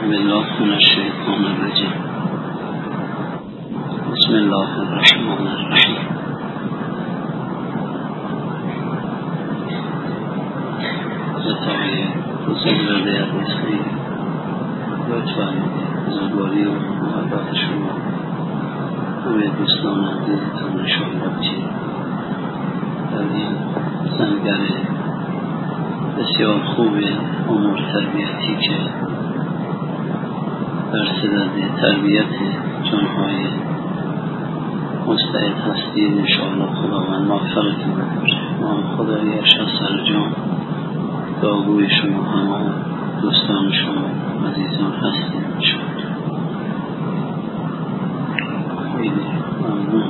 بالله من الشیطان الرجیم. بسم الله الرحمن الرحیم. حضرت حسین رضی عزیز خیلی لطفاً بزرگواری و محبت شما همه دوستان عزیزتان انشاءالله که در این سنگر بسیار خوب امور تربیتی که در صدد تربیت جانهای مستعد هستید انشاءالله خداوند مغفرتون بده. ما خدایش از سر جان دعاگوی شما همه دوستان شما عزیزان هستیم انشاءالله. خیلی ممنون.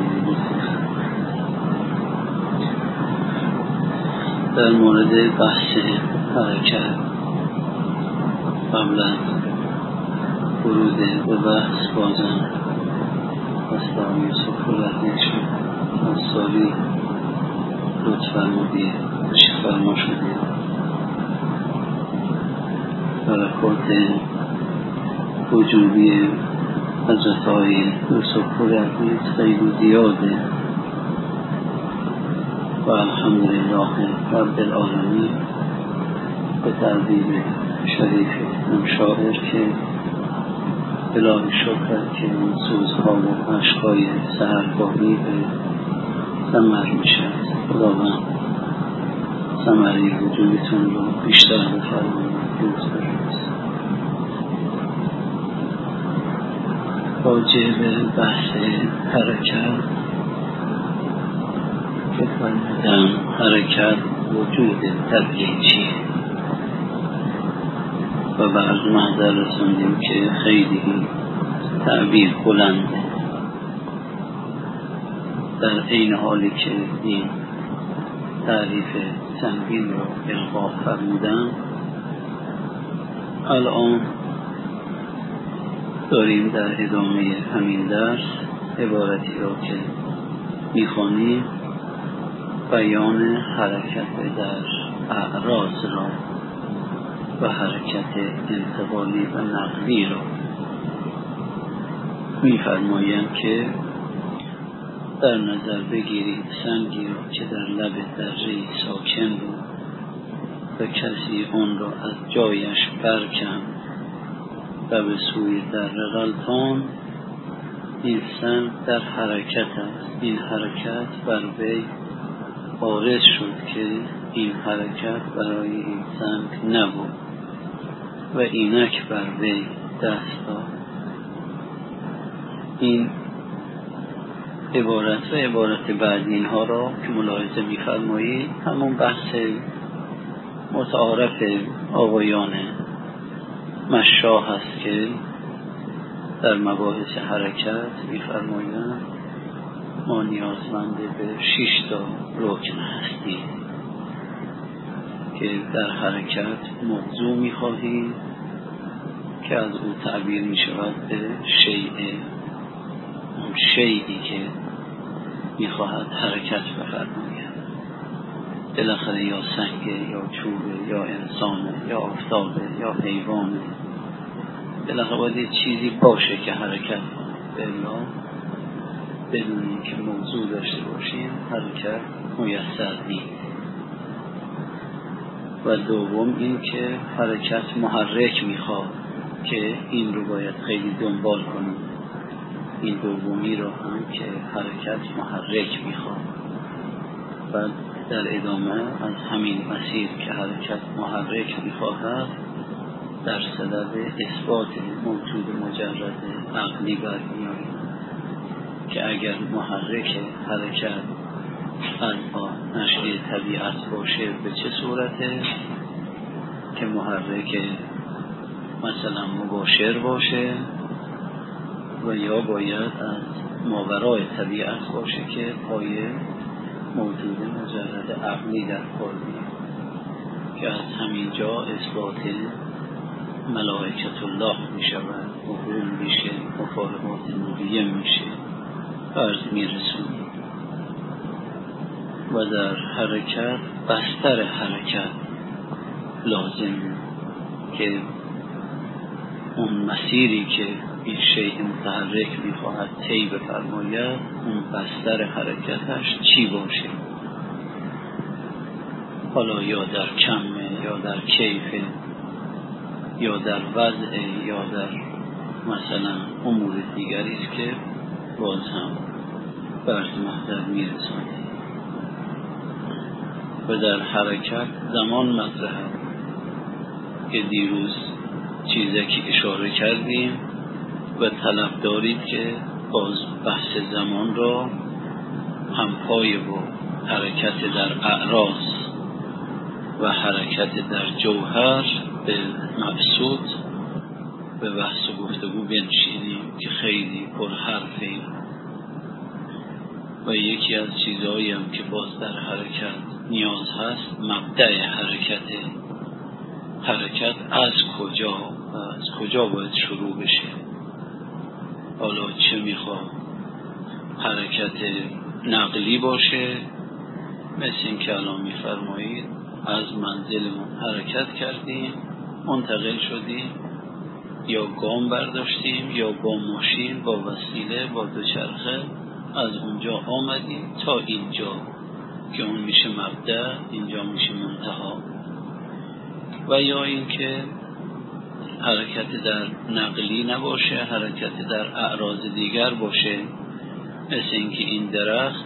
در مورد بحث حرکت قبل از ورود به بحث بازم دستان یوسف رحمتشون از سالی لطف فرمودید تشریف فرما شدید. برکات وجودی حضرت های یوسف رحمت خیلی زیاده و الحمدلله رب العالمین به تعبیر شریف اون شاعر که الهی شکر که این سوزها و عشقای سحرگاهی به ثمر میشه. خداوند ثمری وجودتون رو بیشتر بفرمایید. راجع به بحث حرکت که فرمودم حرکت وجود طبیعی و بعض محضر رسوندیم که خیلی تعبیر بلنده در این حالی که این تعریف سنگین را القا فرمودم. الان داریم در ادامه همین درس عبارتی را که میخوانیم بیان حرکت در اعراض را و حرکت انتقالی و نقلی را می‌فرمایند که در نظر بگیرید سنگی را که در لب دره ساکن بود و کسی آن را از جایش برکند و به سوی دره غلطاند. این سنگ در حرکت است. این حرکت بر وی بارز شد که این حرکت برای این سنگ نبود و اینک بر وی دست داد. این عبارت و عبارت بعد اینها را که ملاحظه می‌فرمایید همون بحث متعارف آقایان مشاه هست که در مباحث حرکت می‌فرمایند ما نیازمند به 6 تا رکن هستیم که در حرکت موضوع می‌خواهیم که از او تعبیر می‌شود به شیء، اون شیئی که می‌خواهد حرکت بفرماید. بالاخره یا سنگه یا چوبه یا انسانه یا آفتابه یا حیوانه. بالاخره باید چیزی باشه که حرکت کنه. بلا بدون اینکه موضوع داشته باشیم حرکت میسر نیست. و دوم این که حرکت محرک میخواد که این رو باید خیلی دنبال کنیم. این دومی رو هم که حرکت محرک میخواد و در ادامه از همین مسیر که حرکت محرک میخواهد در صدد اثبات موجود مجرد عقلی برمیاریم که اگر محرک حرکت از نشأه طبیعت باشه به چه صورته که محرک مثلا مباشر باشه و یا باید از ماورای طبیعت باشه که پای موجود مجرد عقلی در کار میاد که از همینجا اثبات ملائکت الله میشود، عقول میشه، مفارقات نوریه میشه، فرض میرسونیم. و در حرکت بستر حرکت لازم که اون مسیری که این شیء متحرک میخواهد طی بفرماید، اون بستر حرکتش چی باشه؟ حالا یا در کمه، یا در کیفه، یا در وضعه، یا در مثلا امور دیگری است که باز هم برز محضر میرسانه. و در حرکت زمان مطرحه که دیروز چیزی که اشاره کردیم و طلب دارید که باز بحث زمان را همپای با حرکت در اعراض و حرکت در جوهر به مبسوط به بحث و گفتگو بنشینیم که خیلی پرحرفه. و یکی از چیزهایی هم که باز در حرکت نیاز هست مبدأ حرکت از کجا باید شروع بشه. حالا چه میخواد؟ حرکت نقلی باشه، مثل این که الان میفرمایید از منزلمون حرکت کردیم، منتقل شدیم، یا گام برداشتیم، یا با ماشین، با وسیله، با دوچرخه از اونجا آمدیم تا اینجا که اون میشه مبدأ، اینجا میشه منتها. و یا اینکه حرکت در نقلی نباشه، حرکت در اعراض دیگر باشه، مثل اینکه این درخت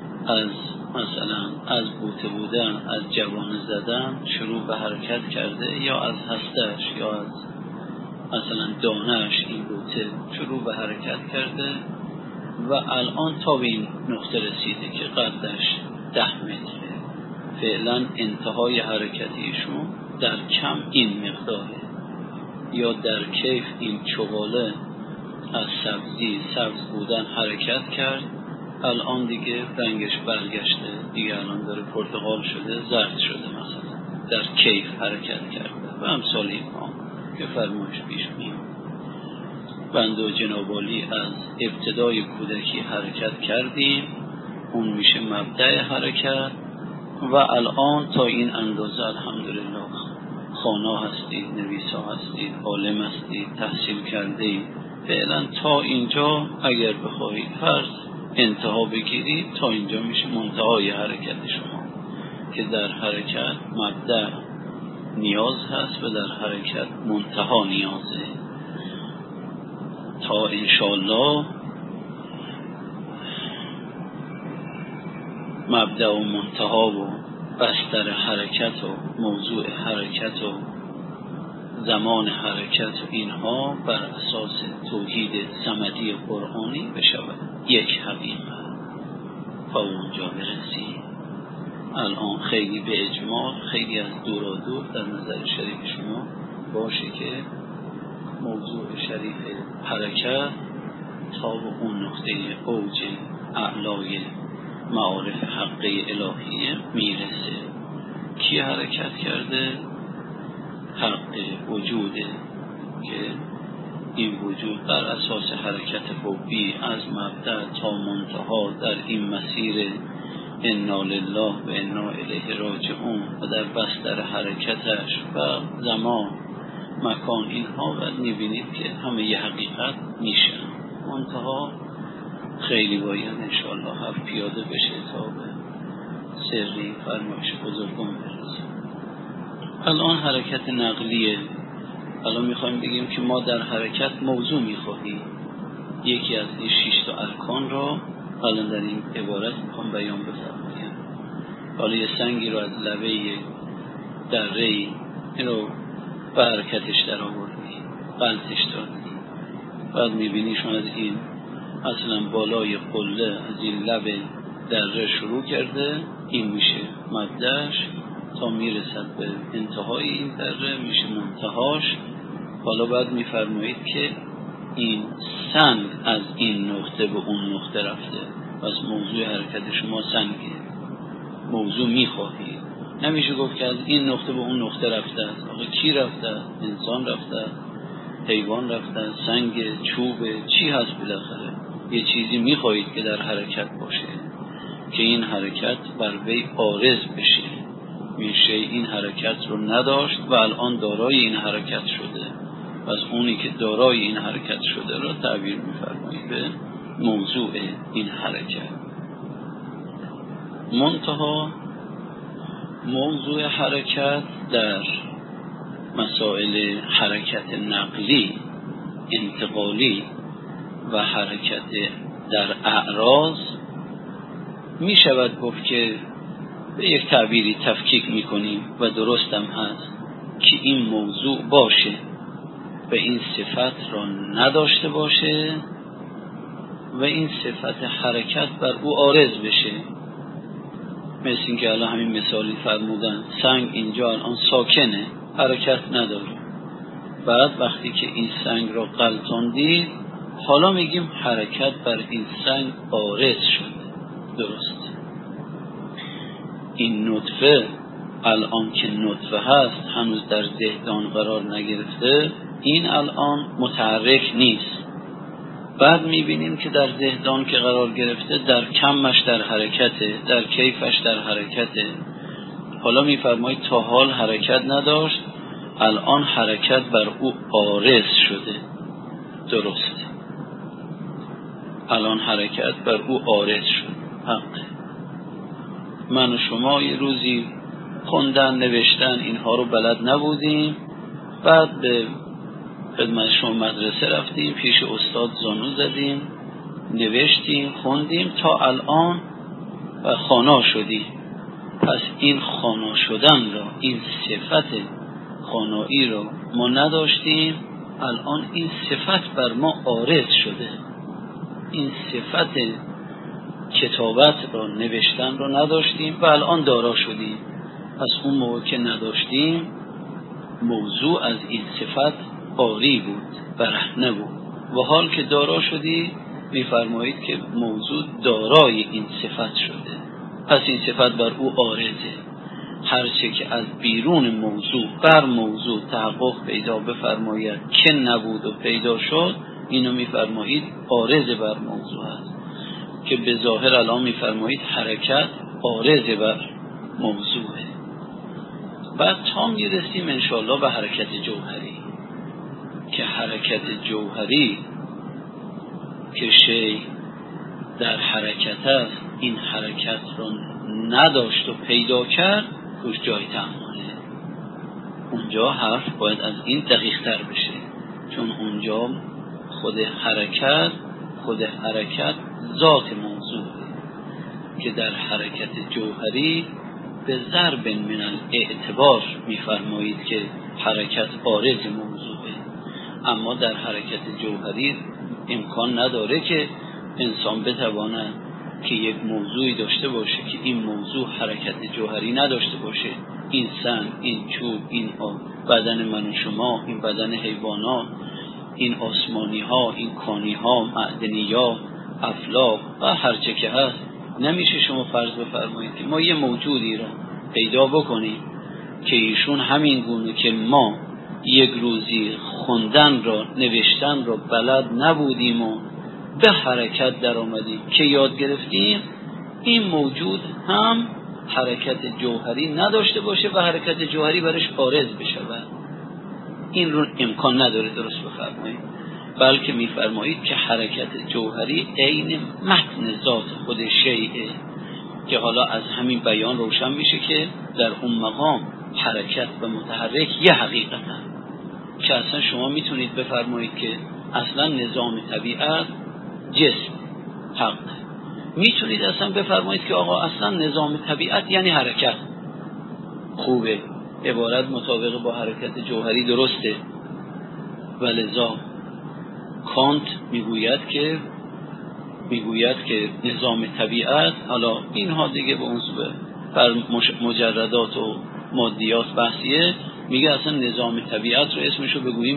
از بوته بودن، از جوانه زدن شروع به حرکت کرده، یا از هستش، یا از مثلا دانش این بوته شروع به حرکت کرده و الان تا به این نقطه رسیده که قدش 10 متره. فعلا انتهای حرکتیشون در کم این مقداره، یا در کیف این چغاله از سبز بودن حرکت کرد، الان دیگه رنگش برگشته، دیگه الان داره پرتقال شده، زرد شده، مثلا در کیف حرکت کرده و امثال اینها که فرمایش پیش میاد. بنده و جنابالی از ابتدای کودکی حرکت کردیم، اون میشه مبدأ حرکت و الان تا این اندازه الحمدلله خوانا هستید، نویسا هستید، عالم هستید، تحصیل کردید. فعلا تا اینجا اگر بخواهید فرض انتها بگیرید، تا اینجا میشه منتهای حرکت شما، که در حرکت مبدأ نیاز هست و در حرکت منتها نیازه. تا انشاءالله مبدأ و منتها و بستر حرکت و موضوع حرکت و زمان حرکت و اینها بر اساس توحید صمدی قرآنی بشود یک حقیقت. تا اونجا برسیم الان خیلی به اجمال، خیلی از دور در نظر شریف شما باشه که موضوع شریف حرکت تا به اون نقطه اوج اعلای معارف حقه الهیه میرسه. کی حرکت کرده؟ حق وجوده که این وجود بر اساس حرکت حبی از مبدأ تا منتها در این مسیر انا لله و انا الیه راجعون و در بستر حرکتش و زمان مکان اینها و میبینید که همه ی حقیقت میشن. منتها خیلی باید انشاءالله حرف پیاده بشه تا به سری فرمایش بزرگان برسیم. الان حرکت نقلیه. الان میخوایم بگیم که ما در حرکت موضوع میخواهیم. یکی از این 6 تا ارکان را الان در این عبارت میخوام بیان بفرمایم. حالا یه سنگی رو از لبه دره این رو به حرکتش در آوردی، قلتش دادی، بعد میبینی شما از این اصلا بالای قله از این لب دره شروع کرده، این میشه مبدأش تا میرسد به انتهای این دره میشه منتهاش. حالا بعد میفرمایید که این سنگ از این نقطه به اون نقطه رفته، پس موضوع حرکت شما سنگه. موضوع میخواهید، نمیشه گفت که از این نقطه به اون نقطه رفته است. آخه کی رفته؟ انسان رفته، حیوان رفته، سنگ، چوب، چی هست بالاخره؟ یه چیزی میخواهید که در حرکت باشه که این حرکت بر وی عارض بشه. میشه این حرکت رو نداشت و الان دارای این حرکت شده. پس اونی که دارای این حرکت شده را تعبیر می‌فرمایید به موضوع این حرکت. منتها موضوع حرکت در مسائل حرکت نقلی، انتقالی و حرکت در اعراض می شود گفت که به یک تعبیری تفکیک می کنیم و درست هم هست که این موضوع باشه و این صفت را نداشته باشه و این صفت حرکت بر او عارض بشه. مثل این که الان همین مثالی فرمودن، سنگ اینجا الان ساکنه، حرکت نداره. بعد وقتی که این سنگ را غلطاندید، حالا میگیم حرکت بر این سنگ عارض شده. درست. این نطفه الان که نطفه هست، هنوز در دهدان قرار نگرفته، این الان متحرک نیست. بعد میبینیم که در دهدان که قرار گرفته، در کمش در حرکته، در کیفش در حرکته. حالا میفرمایید تا حال حرکت نداشت، الان حرکت بر او عارض شده. درست. الان حرکت بر او عارض شد. حق. من و شما یه روزی خوندن نوشتن اینها رو بلد نبودیم، بعد به خدمت شما مدرسه رفتیم، پیش استاد زانو زدیم، نوشتیم، خوندیم تا الان و خوانا شدیم. پس این خوانا شدن را، این صفت خوانایی را ما نداشتیم، الان این صفت بر ما عارض شده. این صفت کتابت را، نوشتن را نداشتیم و الان دارا شدیم. پس اون موقع که نداشتیم، موضوع از این صفت عاری بود، برهنه بود. و حال که دارا شدی، میفرمایید که موضوع دارای این صفت شده. پس این صفت بر او عارضه. هرچه که از بیرون موضوع بر موضوع تحقق پیدا بفرماید که نبود و پیدا شد، اینو میفرمایید عارض بر موضوع است. که به ظاهر الان میفرمایید حرکت عارض بر موضوعه. بعد تا میرسیم انشاءالله به حرکت جوهری، که حرکت جوهری که شی در حرکت است، این حرکت را نداشت و پیدا کرد، روش جای تأمله. اونجا حرف باید از این دقیق تر بشه، چون اونجا خود حرکت ذات موضوعه، که در حرکت جوهری به ضرب من الاعتبار میفرمایید که حرکت عارض موضوعه. اما در حرکت جوهری امکان نداره که انسان بتواند که یک موضوعی داشته باشه که این موضوع حرکت جوهری نداشته باشه. این سنگ، این چوب، این بدن من و شما، این بدن حیوانات، این آسمانی ها، این کانی ها، معدنی ها، افلاک و هرچه که هست، نمیشه شما فرض بفرمایید که ما یه موجودی را پیدا بکنیم که ایشون همین گونه که ما یک روزی خوندن را، نوشتن را بلد نبودیم و به حرکت در آمدیم که یاد گرفتیم، این موجود هم حرکت جوهری نداشته باشه و حرکت جوهری برش عارض بشود. این رو امکان نداره درست بفرمایید. بلکه میفرمایید که حرکت جوهری عین متن ذات خود شیئه، که حالا از همین بیان روشن میشه که در اون مقام حرکت و متحرک یه حقیقت هم. که اصلا شما میتونید بفرمایید که اصلا نظام طبیعت جسم حق، میتونید اصلا بفرمایید که آقا اصلا نظام طبیعت یعنی حرکت. خوبه، عبارت مطابق با حرکت جوهری درسته. ولذا کانت میگوید که نظام طبیعت، حالا اینها دیگه به اون بر مجردات و مادیات بحثیه، میگه اصلا نظام طبیعت رو اسمشو بگوییم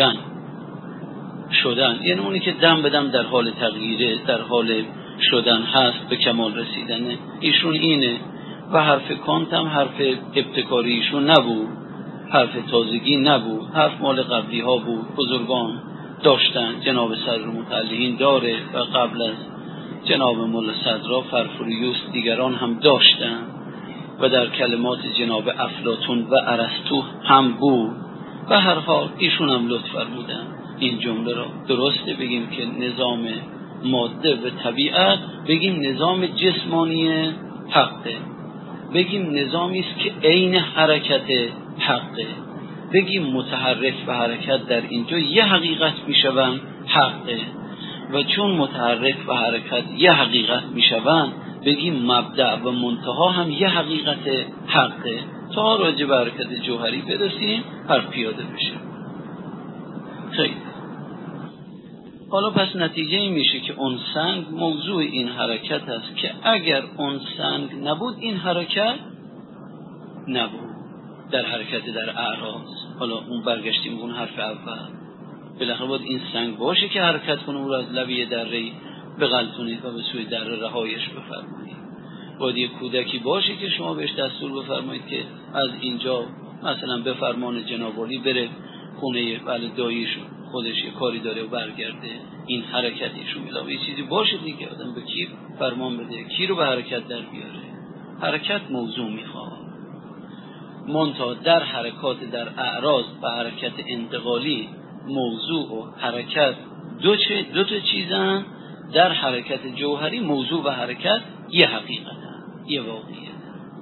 شدن، یعنی اونی که دم به دم در حال تغییره، در حال شدن هست، به کمال رسیدنه. ایشون اینه. و حرف کانت هم حرف ابتکاری ایشون نبود، حرف تازگی نبود، حرف مال قبلی ها بود. بزرگان داشتن، جناب صدر متعلقین داره و قبل از جناب مولا صدرا فرفوریوس دیگران هم داشتن و در کلمات جناب افلاطون و ارسطو هم بود. به هر حال ایشون هم لطف فرمودن این جمله را درسته بگیم که نظام ماده و طبیعت، بگیم نظام جسمانی حقه، بگیم نظامی است که عین حرکت حقه، بگیم متحرک و حرکت در اینجا یه حقیقت میشوند حقه، و چون متحرک و حرکت یه حقیقت میشوند بگیم مبدأ و منتها هم یه حقیقت حقه تا راجع به حرکت جوهری برسیم حرف پیاده بشه. خیلی حالا پس نتیجه این میشه که اون سنگ موضوع این حرکت است که اگر اون سنگ نبود این حرکت نبود، در حرکت در اعراض. حالا اون برگشتیم اون حرف اول، بالاخره باید این سنگ باشه که حرکت کنه، او را از لبه دره بغلتونید و به سوی دره رهایش بفرمایید. باید یک کودکی باشه که شما بهش دستور بفرمایید که از اینجا مثلا به فرمان جناب عالی بره خونه داییشون، خودش یه کاری داره و برگرده. این حرکتیشون علاوه یه چیزی باشه دیگه، آدم به کی فرمان بده، کی رو به حرکت در بیاره. حرکت موضوع میخواد، منتها در حرکات در اعراض و حرکت انتقالی موضوع و حرکت دو تا چیزن. در حرکت جوهری موضوع و حرکت یه حقیقتن، یه واقعیت.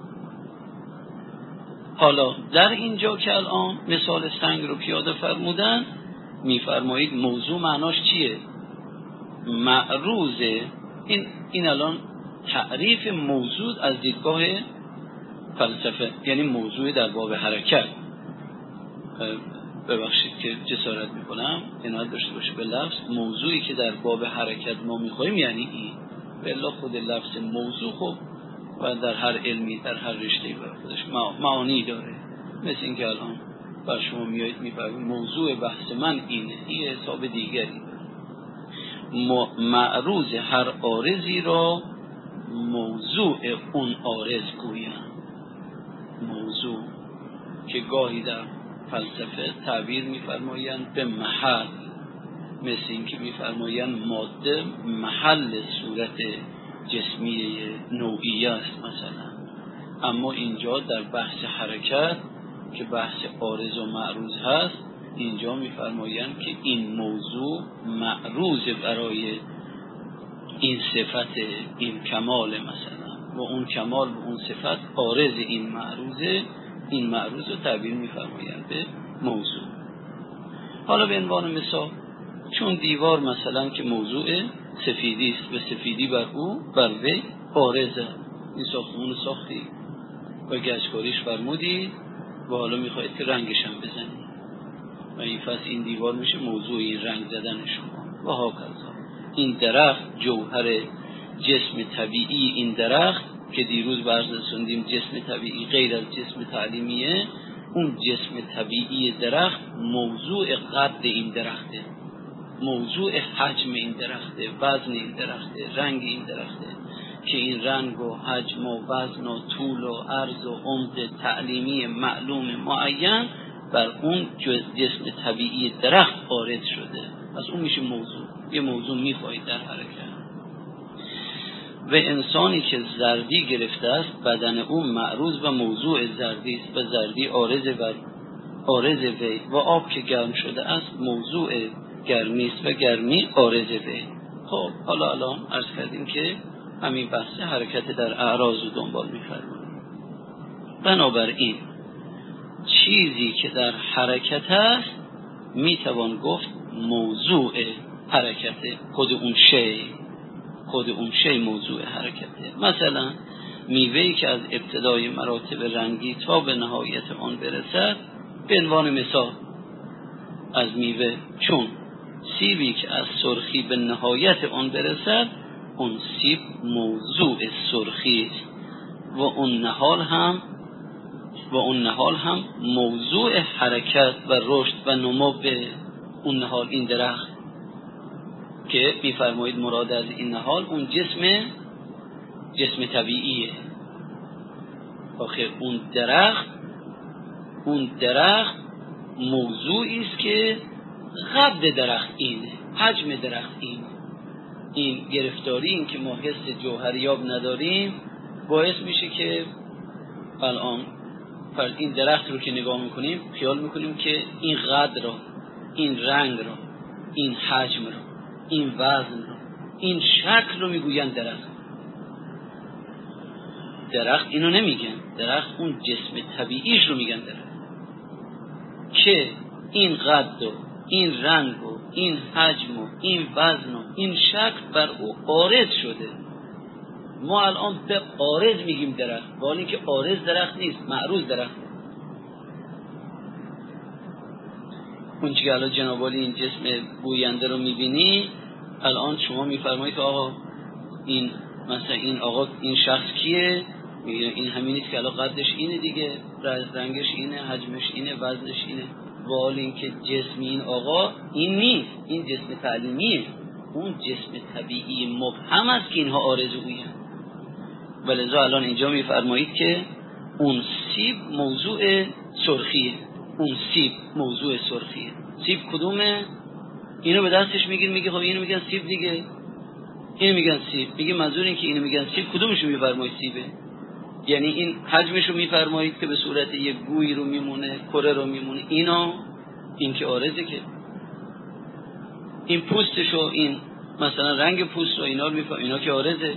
حالا در اینجا که الان مثال سنگ رو پیاده فرمودن، میفرمایید موضوع معناش چیه؟ معروضه. این الان تعریف موضوع از دیدگاه فلسفه، یعنی موضوع در باب حرکت. ببخشید که جسارت میکنم، عنایت داشته باشه به لفظ. موضوعی که در باب حرکت ما میخوایم یعنی این. بالله خود لفظ موضوع خب و در هر علمی در هر رشته‌ای بر خودش معانی داره. مثل این که الان بر شما میایید میفرمایید موضوع بحث من اینه، این حساب دیگری داره. معروض هر عارضی را موضوع اون عارض گویم. موضوع که گاهی در فلسفه تعبیر میفرمایند به محل، مثل این که میفرمایند ماده محل صورت جسمی نوعی است مثلا. اما اینجا در بحث حرکت که بحث عارض و معروض هست، اینجا میفرمایند که این موضوع معروض برای این صفت، این کمال مثلا، و اون کمال و اون صفت عارض این معروضه. این معروض رو تعبیر میفرمایند به موضوع. حالا به عنوان مثال، چون دیوار مثلا که موضوع سفیدی است و سفیدی بر او بر وی عارضه، این ساختمون ساختی و گچکاریش فرمودی و حالا میخواید که رنگش هم بزنی و این فصل این دیوار میشه موضوع این رنگ زدن شما و هاکذا. این درخت جوهر جسم طبیعی، این درخت که دیروز برز رسوندیم جسم طبیعی غیر از جسم تعلیمیه، اون جسم طبیعی درخت موضوع قد این درخته، موضوع حجم این درخته، وزن این درخته، رنگ این درخته، که این رنگ و حجم و وزن و طول و عرض و عمق تعلیمی معلوم معین بر اون جسم طبیعی درخت وارد شده. از اون میشه موضوع. یه موضوع میخواهید در حرکت. و انسانی که زردی گرفته است بدن اون معروض و موضوع زردی است و زردی عارض وی، و آب که گرم شده است موضوع گرمی است و گرمی عارض وی. خب حالا الان عرض کردیم که همین بحث حرکت در اعراض رو دنبال می‌فرماییم. بنابراین چیزی که در حرکت است میتوان گفت موضوع حرکت، خود اون شی موضوع حرکته. مثلا میوه‌ای که از ابتدای مراتب رنگی تا به نهایت آن برسد، به عنوان مثال از میوه، چون سیبی که از سرخی به نهایت آن برسد، اون سیب موضوع سرخی است و اون نهال هم موضوع حرکت و رشد و نمو به اون نهال. این درخت که میفرمایید مراد از این نهال اون جسم طبیعیه. آخه اون درخت موضوعی است که قد درخت اینه، حجم درخت اینه. این گرفتاری، این که ما حس جوهریاب نداریم، باعث میشه که الان فرض این درخت رو که نگاه میکنیم خیال میکنیم که این قد رو، این رنگ رو، این حجم رو، این وزن رو، این شکل رو میگوین درخت اینو نمیگن. درخت اون جسم طبیعیش رو میگن درخت، که این قد و این رنگ و این حجم و این وزن و این شکل بر او عارض شده. ما الان به عارض میگیم درخت، ولی اینکه عارض درخت نیست، معروض درخت. اون چیزی که الان جناب عالی این جسم گوینده رو میبینی، الان شما میفرمایید که آقا این مثلا این آقا این شخص کیه؟ این همینیست که الان قدش اینه دیگه، رنگش اینه، حجمش اینه، وزنش اینه. ولی اینکه جسم این آقا این نیست، این جسم تعلیمیه، اون جسم طبیعی مبهم است که اینها آرزویی. ولذا الان اینجا میفرمایید که اون سیب موضوع سرخیه، اون سیب موضوع سرخیه. سیب کدومه؟ اینو به دستش میگیر میگه خب اینو میگن سیب دیگه، اینو میگن سیب. میگه منظور این که اینو میگن سیب کدومشو میفرمایید سیبه؟ یعنی این حجمشو میفرمایید که به صورت یک گوی رو میمونه، کره رو میمونه، این که آرزه، که این پوستشو، این مثلا رنگ پوست رو اینا رو میفرمایید، اینا که آرزه.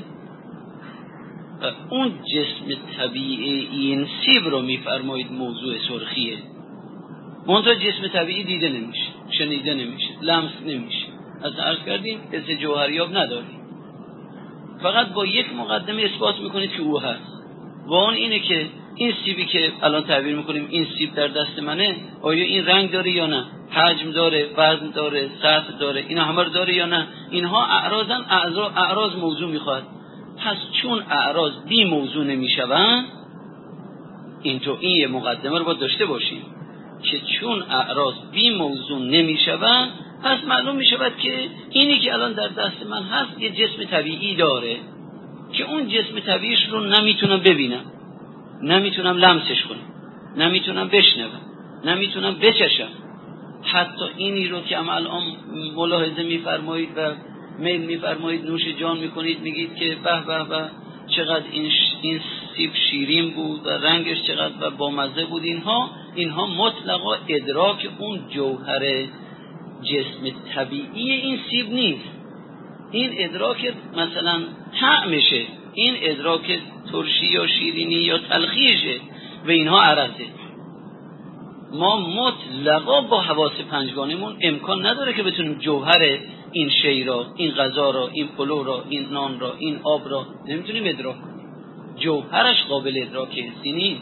اون جسم طبیعی این سیب رو میفرمایید موضوع سرخیه. منتها جسم طبیعی دیده نمیشه، شنیده نمیشه، لمس نمیشه. از عرض کردیم حس جوهریاب نداریم، فقط با یک مقدمه اثبات میکنید که او هست. و اون اینه که این سیبی که الان تعبیر میکنیم این سیب در دست منه، آیا این رنگ داره یا نه، حجم داره، وزن داره، سطح داره، اینا همه رو داره یا نه؟ اینها اعراضن، اعراض موضوع میخواد. پس چون اعراض بی موضوع نمیشوند، این یه مقدمه رو باید داشته باشیم که چون اعراض بی موضوع نمیشوند، پس معلوم میشود که اینی که الان در دست من هست یه جسم طبیعی داره که اون جسم طبیعیش رو نمیتونم ببینم، نمیتونم لمسش کنم، نمیتونم بشنوم، نمیتونم بچشم. حتی اینی رو که الان ملاحظه میفرمایید و میل میفرمایید، نوش جان میکنید، میگید که به به به چقدر این سیب شیرین بود و رنگش چقدر و بامزه بود. اینها مطلقا ادراک اون جوهر جسم طبیعی این سیب نیست. این ادراک مثلا طعمشه، این ادراک ترشی یا شیرینی یا تلخیشه و اینها عرضه. ما مطلقا با حواس پنجگانمون امکان نداره که بتونیم جوهر این شی را، این غذا را، این پلو را، این نان را، این آب را نمیتونیم ادراک کنیم. جوهرش قابل ادراک حسی نیست.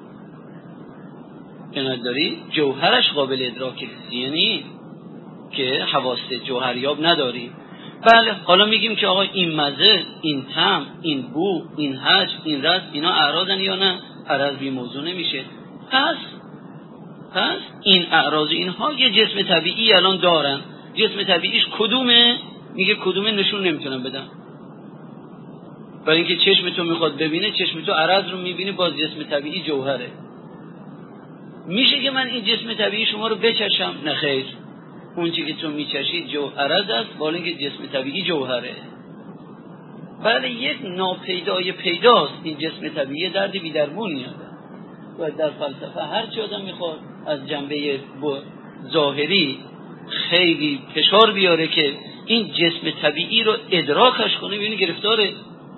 کنید داری؟ جوهرش قابل ادراک حسی نیست که حواس جوهریاب نداری. بله، حالا میگیم که آقا این مزه، این طعم، این بو، این حجم، این رس، اینا اعراضن یا نه؟ اعراض بی موضوع نمیشه. پس این اعراض اینها یه جسم طبیعی الان دارن. جسم طبیعیش کدومه؟ میگه کدومه نشون نمیتونم بدم. برای اینکه چشم تو میخواد ببینه، چشم تو عرض رو میبینه، باز جسم طبیعی جوهره. میشه که من این جسم طبیعی شما رو بچشم؟ نه خیر، اون چیزی که تو میچشید عرض است، ولی اینکه جسم طبیعی جوهره. بله، یک ناپیدای پیداست این جسم طبیعی، درد بی درمونی هست. و در فلسفه هر چی آدم میخواد از جنبه ظاهری خیلی فشار بیاره که این جسم طبیعی رو ادراکش کنه، ببینی گرفتاره.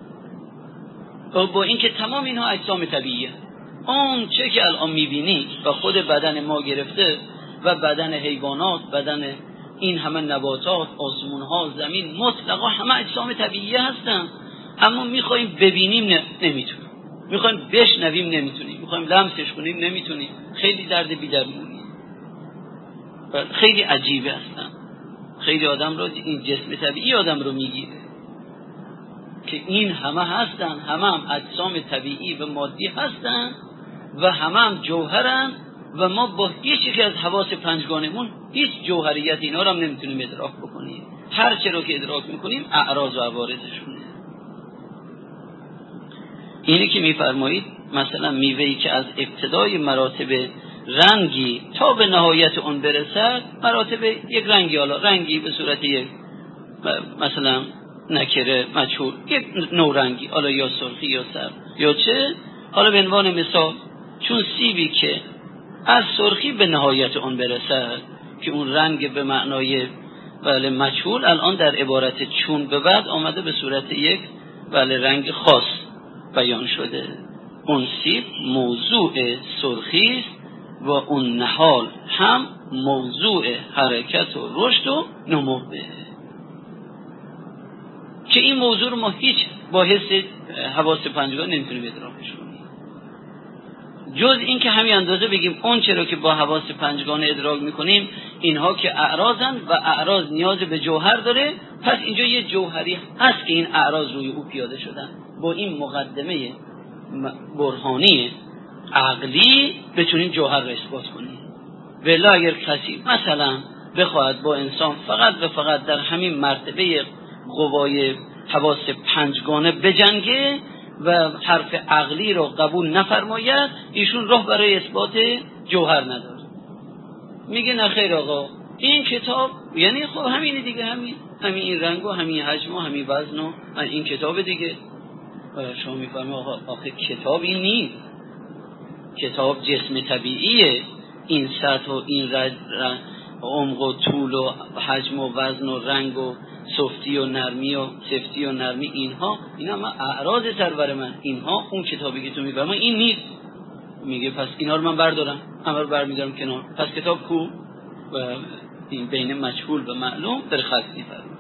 با اینکه تمام اینها اجسام طبیعیه، اون چه که الان میبینی و خود بدن ما گرفته و بدن حیوانات، بدن این همه نباتات، آسمونها، زمین، مطلقا همه اجسام طبیعیه هستن. اما میخوایم ببینیم نمیتونیم، میخوایم بشنویم نمیتونیم، میخوایم لمسش کنیم نمیتونیم. خیلی درد بی‌درمونیه، خیلی عجیبه هستن. خیلی آدم رو این جسم طبیعی آدم رو میگیره که این همه هستن، همه اجسام طبیعی و مادی هستن و همه جوهرن و ما با هیچ یک از حواس پنجگانمون هیچ جوهریت اینا رو هم نمیتونیم ادراک بکنیم. هر چه رو که ادراک میکنیم اعراض و عوارضشونه. اینی که میفرمایید مثلا میوهی که از ابتدای مراتب رنگی تا به نهایت اون برسد، مراتب یک رنگی، حالا رنگی به صورت یک مثلا نکره مجهول، یک نوع رنگی، حالا یا سرخی یا سرد یا چه، حالا به عنوان مثال چون سیبی که از سرخی به نهایت اون برسد که اون رنگ به معنای مجهول الان در عبارت چون به بعد آمده به صورت یک رنگ خاص بیان شده. اون سیب موضوع سرخی است و اون نهال هم موضوع حرکت و رشد و نمو که این موضوع رو ما هیچ با حس حواس پنجگانه نمیتونیم ادراکش کنیم، جز این که همین اندازه بگیم اون چرا که با حواس پنجگانه ادراک میکنیم اینها که اعراضن و اعراض نیاز به جوهر داره، پس اینجا یه جوهری هست که این اعراض روی او پیاده شدن. با این مقدمه برهانی عقلی بتونیم جوهر رو اثبات کنیم. ولی اگر کسی مثلا بخواهد با انسان فقط و فقط در همین مرتبه قوای حواس پنجگانه بجنگه و حرف عقلی رو قبول نفرماید، ایشون راه برای اثبات جوهر نداره. میگه نه خیر آقا، این کتاب یعنی خب همینه دیگه، همین این رنگ و همین حجم و همین وزن و این کتاب دیگه. شما میفهمید آخه کتاب این نیست، کتاب جسم طبیعیه، این سطح و این عمق و طول و حجم و وزن و رنگ و سفتی و نرمی و سفتی و نرمی، اینا من اعراض سرور من، اینها اون کتابی که تو میفهمی این نیست. میگه پس اینا رو من بردارم، همه رو برمیدارم کنار، پس کتاب کو؟ و این بین مجهول و معلوم در خلط میفرمید.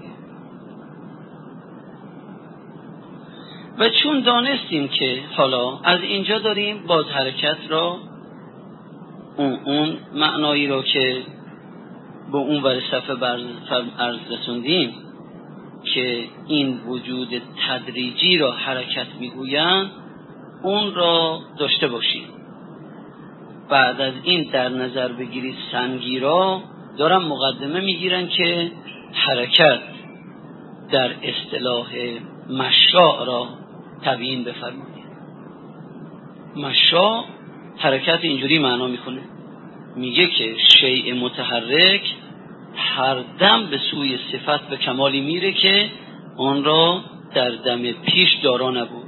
و چون دانستیم که حالا از اینجا داریم باز حرکت را اون معنایی رو که با اون ور صفحه عرض رسوندیم که این وجود تدریجی را حرکت میگویند، اون را داشته باشیم. بعد از این در نظر بگیرید سنگی را دارن مقدمه میگیرن که حرکت در اصطلاح مشاء را تبیین بفرمایید. مشاء حرکت اینجوری معنا میکنه، میگه که شیء متحرک هر دم به سوی صفت به کمالی میره که آن را در دم پیش دارا نبود.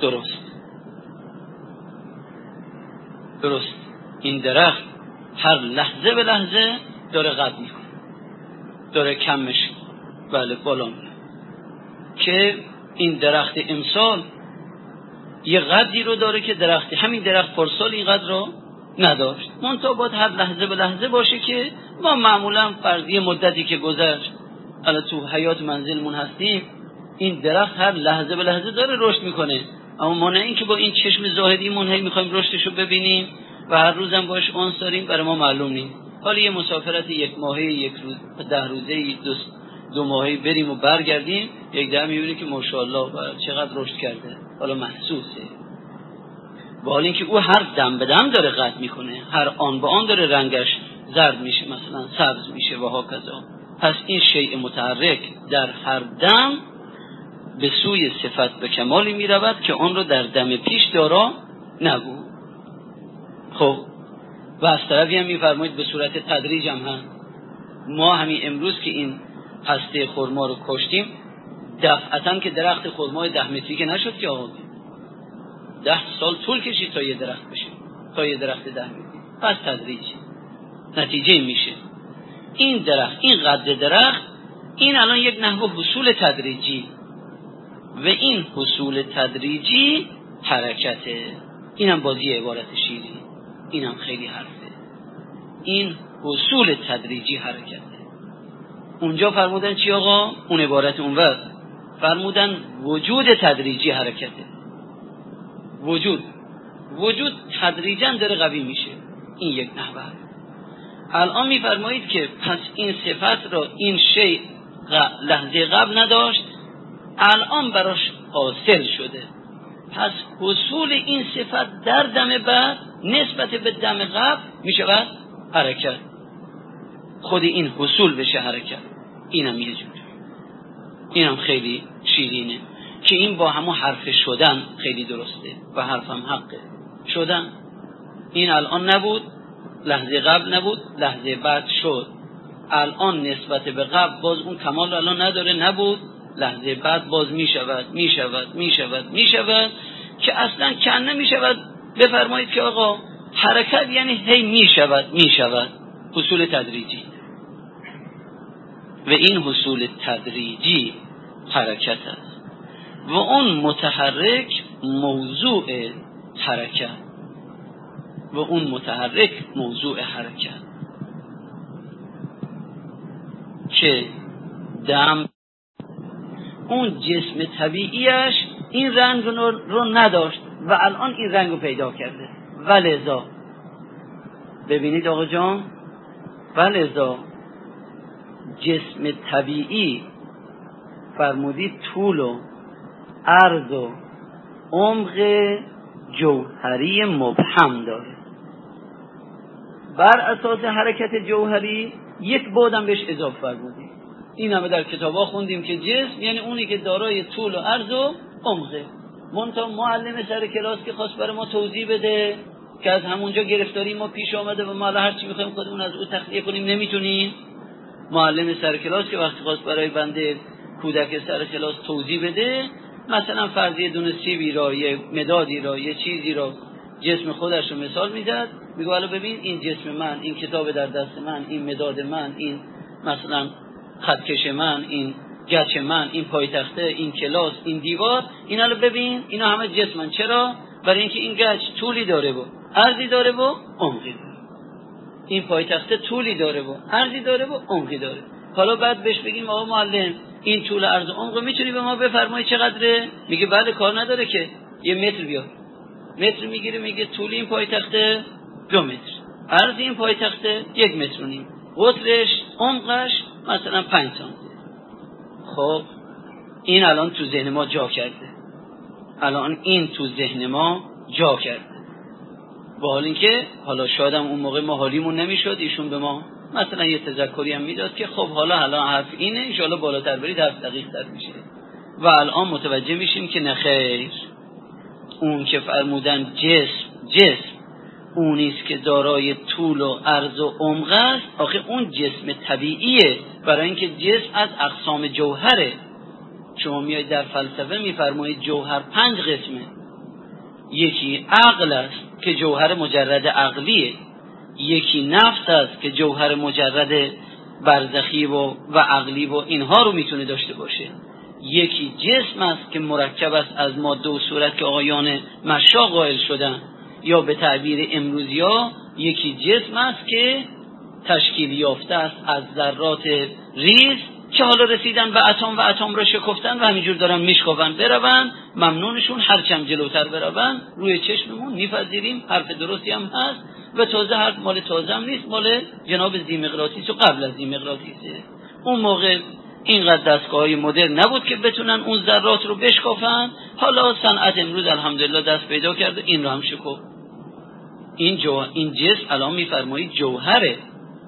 درست این درخت هر لحظه به لحظه داره قد میکنه، داره کم میشه، بالا میره، که این درخت امسال یه قدری رو داره که همین درخت پارسال این قدر رو نداشت. منتها باید هر لحظه به لحظه باشه که ما معمولا فرضی مدتی که گذشت الان تو حیات منزلمون هستیم، این درخت هر لحظه به لحظه داره رشد میکنه، اما ما نه این که با این چشم ظاهریمون هی میخوایم رشدشو ببینیم و هر روزم باش اونس داریم، برای ما معلوم نیست. حالا یه مسافرت یک ماهه، یک روز، 10 روزه، 2 ماهه بریم و برگردیم، یک دفعه میبینیم که ماشاءالله چقدر رشد کرده، حالا محسوسه. با حال اینکه او هر دم به دم داره قطع میکنه، هر آن به آن داره رنگش زرد میشه، مثلا سبز میشه و هاکذا. پس این شیء متحرک در هر دم به سوی صفت به کمالی میرود که آن رو در دم پیش دارا نبود. خب و از طرفی هم میفرمایید به صورت تدریج هم هست. ما همین امروز که این هسته خرما رو کشتیم، دفعتاً که درخت خرمای 10 متری که نشد که آقا 10 سال طول کشید تا یه درخت بشه، تا یه درخت 10 متری. پس تدریج نتیجه میشه این درخت، این قد درخت، این الان یک نحو حصول تدریجی و این حصول تدریجی حرکته. اینم بازی عبارت شیری، اینم خیلی حرفه. این حصول تدریجی حرکته. اونجا فرمودن چی آقا؟ اون عبارت اون وقت فرمودن وجود تدریجی حرکته. وجود تدریجا داره قوی میشه. این یک نحوه. الان میفرمایید که پس این صفت را این شیء لحظه قبل نداشت، الان براش حاصل شده. پس حصول این صفت در دم بعد نسبت به دم قبل میشود حرکت. خود این حصول بشه حرکت. اینم یه جور، اینم خیلی شیرینه که این با همون حرف شدن خیلی درسته و حرفم حقه. شدن این الان نبود، لحظه قبل نبود، لحظه بعد شد. الان نسبت به قبل باز اون کمال الان نداره، نبود، لحظه بعد باز میشود که اصلا کنه میشود. بفرمایید که آقا حرکت یعنی هی می شود حصول تدریجی، و این حصول تدریجی حرکت است و اون متحرک موضوع حرکت که دم اون جسم طبیعیش این رنگ رو نداشت و الان این رنگ رو پیدا کرده. ولذا ببینید آقا جان، ولذا جسم طبیعی فرمودید طول و عرض و عمق جوهری مبهم داره. بر اساس حرکت جوهری یک بعدم بهش اضافه فرمودید. این همه در کتابا خوندیم که جسم یعنی اونی که دارای طول و عرض و عمقه. منتها معلم سر کلاس که خواست برای ما توضیح بده که از همونجا گرفتاری ما پیش آمده و ما هر چی میخوایم خودمون از او تخلیه کنیم نمیتونیم. معلم سر کلاس که وقتی خواست برای بنده کودک سر کلاس توضیح بده، مثلا فرضیه دونه سیبی را، یه مدادی را، یه چیزی را، جسم خودش رو مثال میزد، میگه حالا ببین این جسم من، این کتاب در دست من، این مداد من، این مثلا خطکش من، این گچ من، این پایتخته، این کلاس، این دیوار، اینا رو ببین، اینا همه جسمن. چرا؟ برای اینکه این گچ طولی داره و عرضی داره و عمقی داره. این پایتخته طولی داره و عرضی داره و عمقی داره. حالا بعد بهش بگیم آقا معلم این طول عرض و عمق میتونی به ما بفرمایی چقدره؟ میگه بله، کار نداره که، یه متر بیار. متر میگیره، میگه طول این پایتخته 2 متر، عرض این پایتخته 1.5 متر، قطرش عمقش مثلا 5 سانتی. خب این الان تو ذهن ما جا کرده. با حال اینکه حالا شاید هم اون موقع ما حالیمون نمیشد، ایشون به ما مثلا یه تذکری هم میداد که خب حالا حرف اینه، ان شاءالله بالاتر برید حرف دقیق تر میشه. و الان متوجه میشیم که نخیر، اون که فرمودن جسم اونیست که دارای طول و عرض و عمق است، آخه اون جسم طبیعیه، برای اینکه جسم از اقسام جوهره. شما میایید در فلسفه میفرمایید جوهر 5 قسمه. یکی عقل است که جوهر مجرد عقلیه، یکی نفس است که جوهر مجرد برزخی و عقلی و اینها رو میتونه داشته باشه، یکی جسم است که مرکب است از ماده و صورت که آقایان مشا قائل شدن، یا به تعبیر امروزی ها یکی جسم است که تشکیل یافته است از ذرات ریز که حالا رسیدن به اتم و اتم را شکفتن و همینجور دارن میشکافن. برون ممنونشون، هرچند جلوتر برون روی چشممون میپذیریم حرف درستی هم هست و تازه حرف مال تازه هم نیست، مال جناب ذیمقراطیس و قبل از ذیمقراطیسه. اون موقع اینقدر دستگاه‌های مدرن نبود که بتونن اون ذرات رو بشکافن. حالا صنعت امروز الحمدلله دست پیدا کرده این رو هم شکفت. این جسم الان میفرمایید جوهره.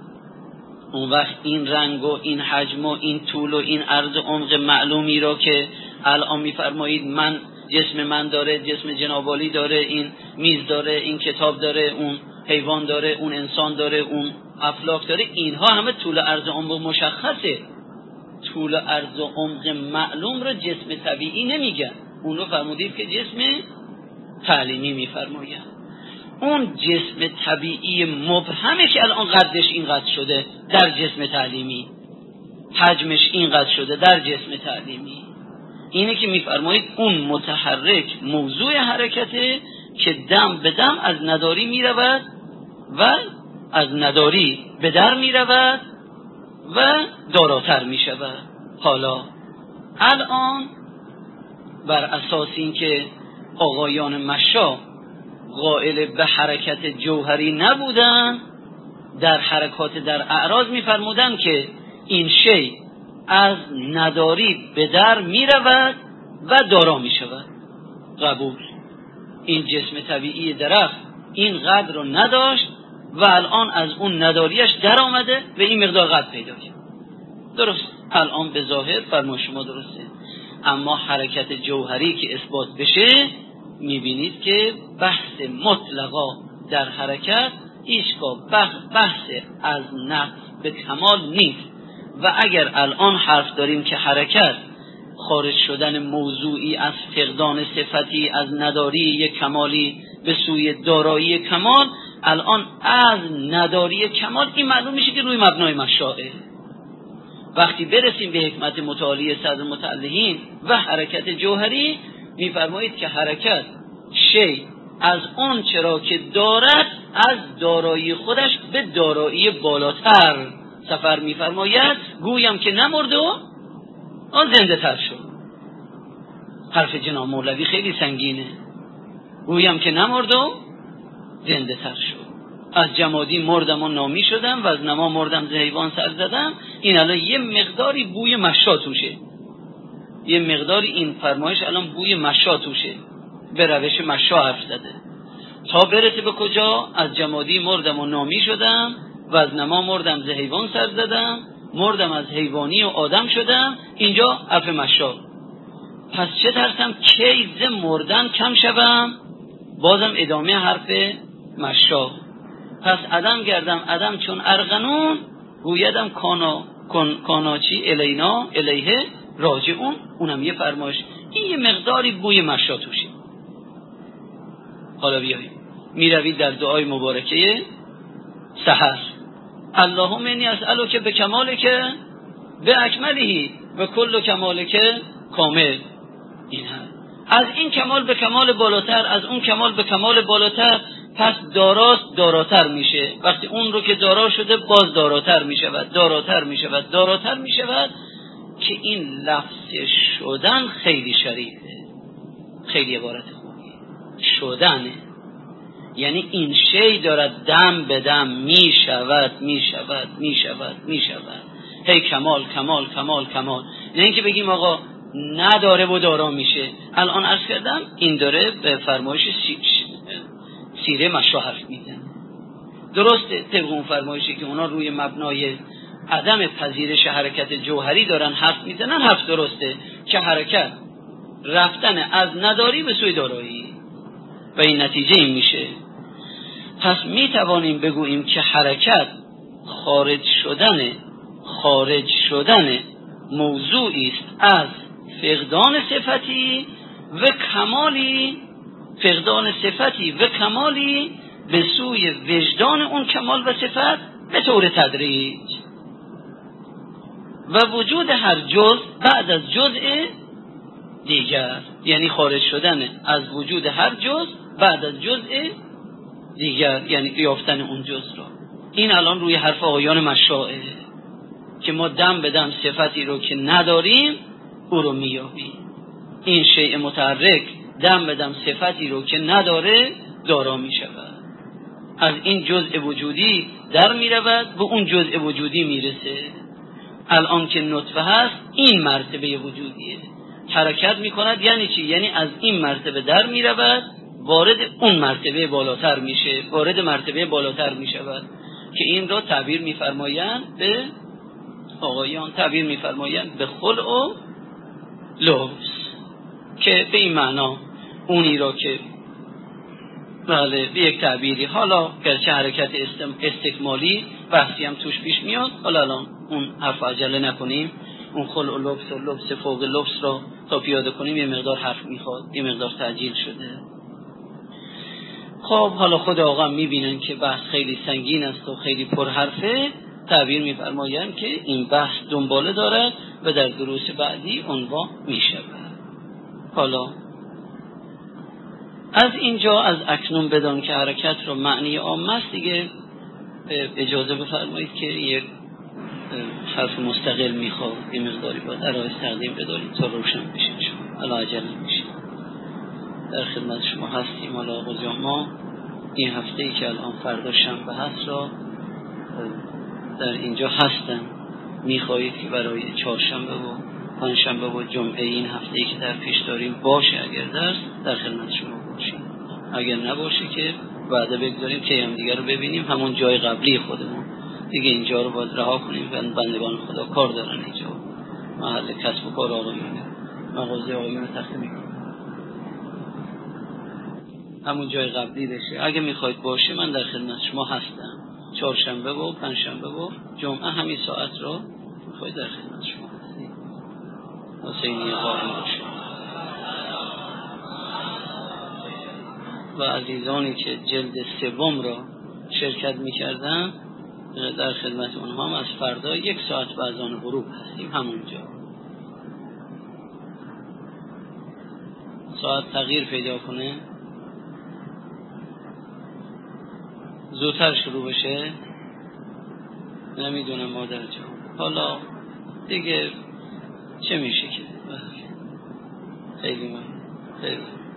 اون وقت این رنگ و این حجم و این طول و این عرض و عمق معلومی را که الان میفرمایید من جسم من داره، جسم جناب عالی داره، این میز داره، این کتاب داره، اون حیوان داره، اون انسان داره، اون افلاک داره، اینها همه طول عرض و عمق مشخصه. طول عرض و عمق معلوم رو جسم طبیعی نمیگن، اون رو فرمودید که جسم تعلیمی میفرماین. اون جسم طبیعی مبهمه که الان قدش اینقدر شده در جسم تعلیمی، حجمش اینقدر شده در جسم تعلیمی، اینه که میفرمایید اون متحرک موضوع حرکته که دم به دم از نداری میرود و از نداری به در میرود و داراتر میشود. حالا الان بر اساس این که آقایان مشا قائل به حرکت جوهری نبودن، در حرکات در اعراض میفرمودن که این شی از نداری به در میرود و دارا میشود. قبول. این جسم طبیعی درخت این قدر رو نداشت و الان از اون نداریش در آمده و این مقدار قدر پیدا کرد. درست، الان به ظاهر فرما شما درسته. اما حرکت جوهری که اثبات بشه میبینید که بحث مطلقا در حرکت هیچگاه بحث از نقص به کمال نیست. و اگر الان حرف داریم که حرکت خارج شدن موضوعی از فقدان صفتی، از نداری یک کمالی به سوی دارایی کمال، الان از نداری کمال این معلوم میشه که روی مبنای مشاعه. وقتی برسیم به حکمت متعالی صدر متعلقین و حرکت جوهری، میفرمایید که حرکت شی از اون چرا که دارد از دارایی خودش به دارایی بالاتر سفر میفرماید، گویم که نمرد و آن زنده تر شد. حرف جناب مولوی خیلی سنگینه. گویم که نمرد و زنده تر شد. از جمادی مردم و نامی شدم و از نما مردم ز حیوان سر زدم. این الان یه مقداری بوی مشا توشه، یه مقداری این فرمایش الان بوی مشا توشه، به روش مشا حرف زده. تا برسه به کجا؟ از جمادی مردم و نامی شدم و از نما مردم ز حیوان سر زدم، مردم از حیوانی و آدم شدم. اینجا حرف مشا. پس چه ترسم کی ز مردن کم شوم؟ بازم ادامه حرف مشا. پس عدم گردم عدم چون ارغنون، گویدم کاناچی الینا الیه راجعون. اونم یه فرمایش. این یه مقداری بوی مشا توشه. حالا بیاییم میروید در دعای مبارکه سحر. اللهم انی اسألک به کمالک به اکملهی و کل کمالک کامل. این هم از این کمال به کمال بالاتر، از اون کمال به کمال بالاتر. پس داراست داراتر میشه. وقتی اون رو که دارا شده باز داراتر میشود، داراتر میشود، داراتر میشود. که این لفظ شدن خیلی شریفه، خیلی عبارت خوبیه. شدنه یعنی این شی دارد دم به دم میشود میشود میشود میشود. هی کمال کمال کمال کمال. نه اینکه بگیم آقا نداره و دارا میشه. الان عرض کردم این داره به فرمایش سیره مشا حرف میزنه. درسته طبق اون فرمایشی که اونا روی مبنای عدم پذیرش حرکت جوهری دارن حرف میزنن، حرف درسته که حرکت رفتن از نداری به سوی دارایی و این نتیجه این میشه. پس میتوانیم بگوییم که حرکت خارج شدن موضوعی است از فقدان صفتی و کمالی به سوی وجدان اون کمال و صفت به طور تدریج و وجود هر جزء بعد از جزء دیگر. یعنی خارج شدن از وجود هر جزء بعد از جزء دیگر، یعنی یافتن اون جزء را. این الان روی حرف آقایان مشاعه که ما دم به دم صفتی رو که نداریم او رو میابیم. این شیء متحرک دم به دم صفتی رو که نداره دارا میشود. از این جزء وجودی در میرود به اون جزء وجودی میرسه. الان که نطفه هست این مرتبه وجودیه. حرکت میکند یعنی چی؟ یعنی از این مرتبه در میرود وارد اون مرتبه بالاتر میشه، وارد مرتبه بالاتر میشود. که این را تعبیر میفرمایند به آقایان، تعبیر میفرمایند به خلع و لبس، که به این معنا اونی را که بله به یک تعبیری، حالا گرچه حرکت استکمالی بحثی هم توش پیش میاد، حالا الان اون حرف عجله نکنیم. اون خلع و لبس فوق لبس را تا پیاده کنیم یه مقدار حرف میخواد، یه مقدار تعجیل شده. خب حالا خود آقا میبینن که بحث خیلی سنگین است و خیلی پرحرفه، تعبیر میفرمایند که این بحث دنباله دارد و در دروس بعدی عنوان میشود. حالا از اینجا از اکنون بدان که حرکت رو معنی عام است دیگه اجازه بفرمایید که یک حرف مستقل میخواد، یه مقداری باید ارائه تقدیم بداریم تا روشن بشه. الان عجله میشه در خدمت شما هستیم. حالا آقا ما این هفته‌ای که الان فردا شنبه هست را در اینجا هستن. میخواهید که برای چهارشنبه و پنجشنبه و جمعه این هفته‌ای که در پیش داریم باشه، اگر در خدمت شما باشیم، اگر نباشه که وعده بگذاریم که هم دیگر رو ببینیم همون جای قبلی خودمون دیگه. اینجا رو باید رها کنیم و بندگان خدا کار دارن اینجا، محل کسب و کار آقایونه، مغازه آقایونه تخته میکنن، همون جای قبلی بشه. اگه میخواید باشه من در خدمت شما هستم. چهارشنبه و پنجشنبه و جمعه همین ساعت رو میخواید در خدمت شما هستیم. حسینی قائم باشه و عزیزانی که جلد سوم را شرکت میکردم در خدمت اونها هم از فردا 1 ساعت بعد از آن غروب هستیم همونجا. ساعت تغییر پیدا کنه، زودتر شروع بشه، نمیدونم مادر جان. حالا دیگه چه میشه که خیلی من خیلی